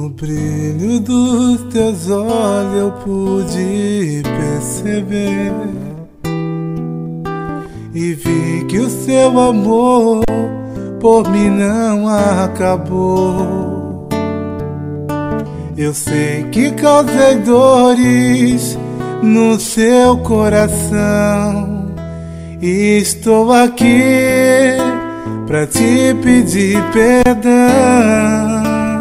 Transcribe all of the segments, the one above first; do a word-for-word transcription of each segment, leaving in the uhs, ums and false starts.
No brilho dos teus olhos eu pude perceber e vi que o seu amor por mim não acabou. Eu sei que causei dores no seu coração e estou aqui pra te pedir perdão.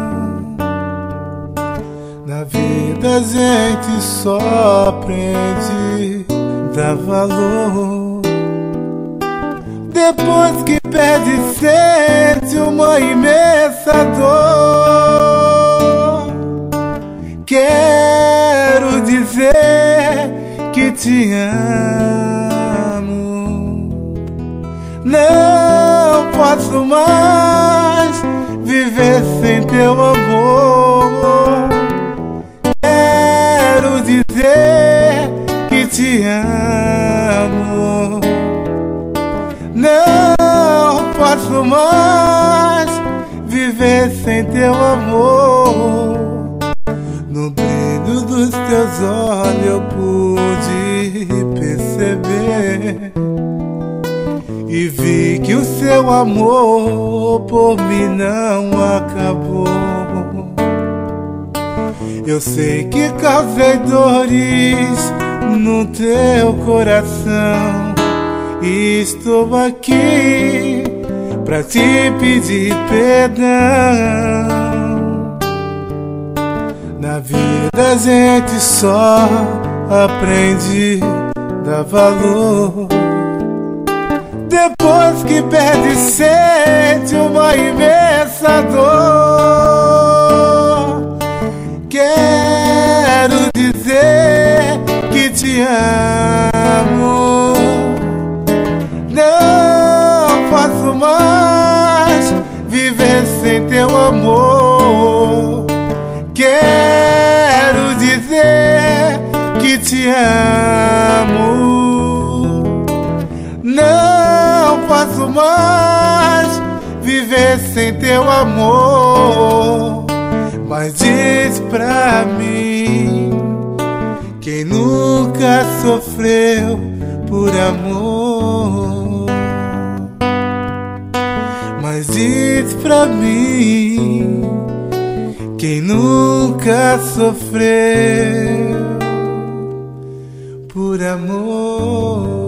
Na vida a gente só aprende a dar valor depois que perde, sente uma imensa dor. Quero dizer que te amo, não posso mais viver sem teu amor. Quero dizer que te amo, não posso mais viver sem teu amor. No brilho dos teus olhos eu pude perceber e vi que o seu amor por mim não acabou. Eu sei que causei dores no teu coração e estou aqui pra te pedir perdão. Na vida a gente só aprende a dar valor depois que perde, sente uma imensa dor. Quero dizer que te amo, não posso mais viver sem teu amor. Quero dizer que te amo, não posso mais viver sem teu amor. Mas diz pra mim, quem nunca sofreu por amor? Mas diz pra mim, quem nunca sofreu por amor?